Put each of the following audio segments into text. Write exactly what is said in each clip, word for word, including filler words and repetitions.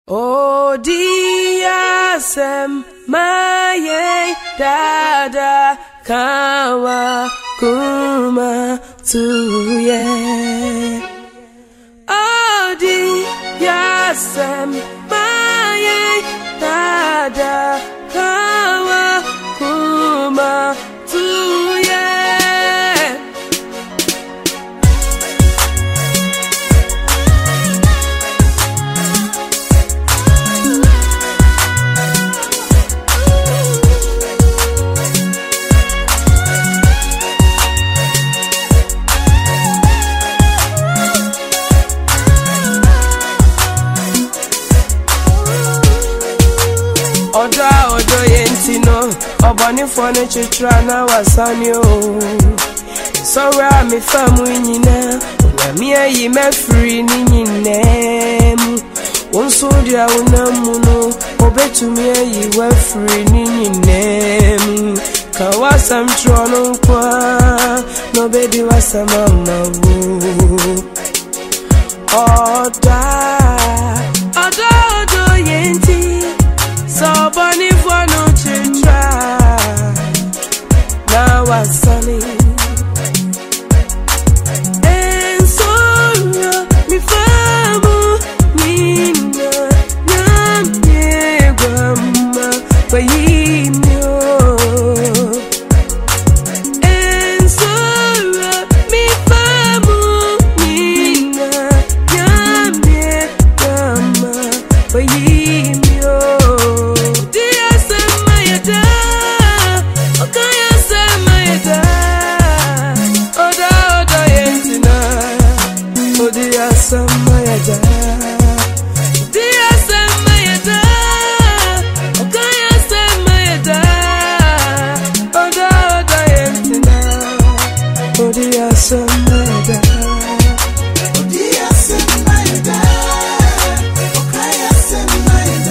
Oh dear Sam, my dada kawa kuma tuye. Oh dear Sam, my dada kawa kuma tuye. Oda odo yentino obani fone chitra na wasani o. Sorry me famu nyina onyame ayi me free ni nyinem. Wonso dia wonamu no obetumi ayi we free ni nyinem. Ka wasam trono kwa no bedi wasamama wo. Oda oda odo yenti so bunny for no chitra now I'm sunny and so me famu nina nyamye grandma for him and so me famu nina nyamye grandma for him. Samayada, dear Samayada, Okaya Samayada, Oda Oda Yentina, oh dear Samayada, oh dear Samayada, Okaya Samayada,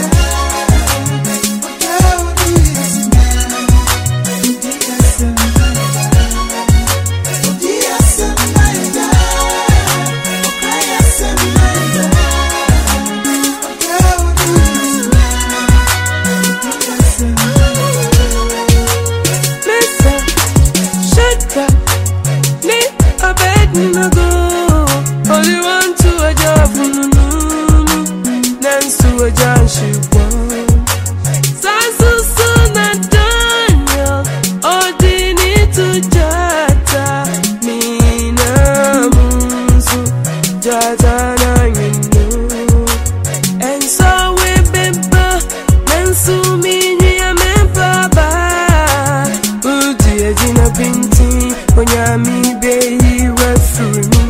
Oda Oda Yentina, dear Samayada, oh dear Samayada. Only one to a job, Nancy a John she won. Sansu soon and Daniel, or didn't to Jata, Mina Munsu, Jata, you know. And so we've been back, Nansu Mini, a man, Baba. Woody, a dinner painting, when you're me, baby, we're through me.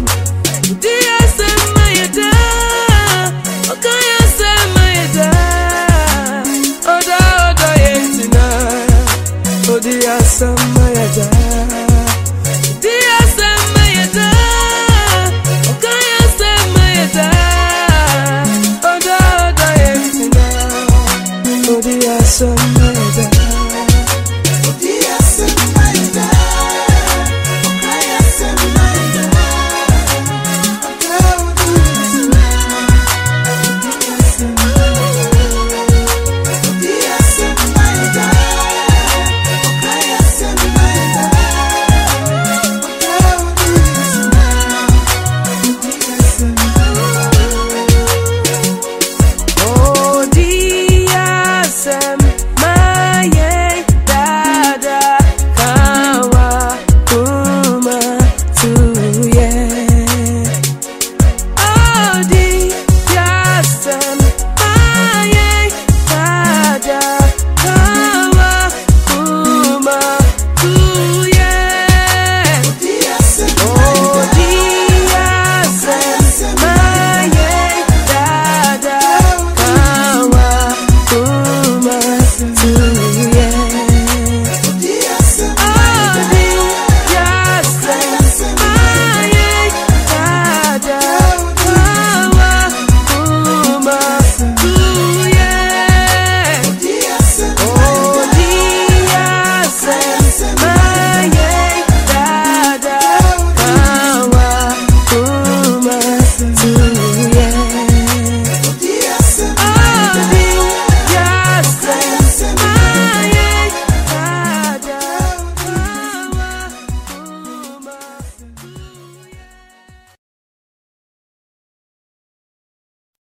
Dear Samayada, dear Samayada, Okaya Samayada, Oda Oda Yentina, oh dear Samayada, oh dear Samayada, Okaya Samayada, Oda Oda Yentina, dear Samayada, oh dear Samayada. Some